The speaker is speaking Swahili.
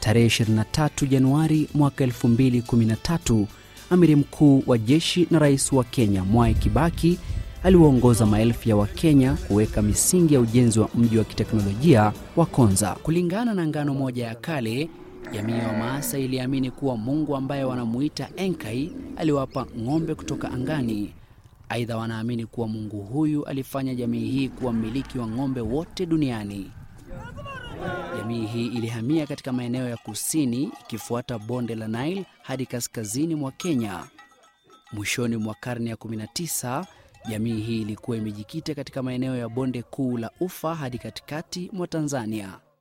Tarehe 23 Januari mwaka 2013, Amiri Mkuu wa Jeshi na Rais wa Kenya Mwai Kibaki aliwaongoza maelfu ya Wakenya kuweka misingi ya ujenzi wa mji wa kiteknolojia wa Konza. Kulingana na ngano moja ya kale, jamii ya Wamaasai iliamini kuwa Mungu ambaye wanamuita Enkai aliwapa ng'ombe kutoka angani. Aidha, wanaamini kuwa Mungu huyu alifanya jamii hii kuwa mmiliki wa ng'ombe wote duniani. Jamii hii ilihamia katika maeneo ya kusini ikifuata bonde la Nile hadi kaskazini mwa Kenya. Mwishoni mwa karne ya 19, jamii hii ilikuwa imejikita katika maeneo ya bonde kuu la Ufa hadi katikati mwa Tanzania.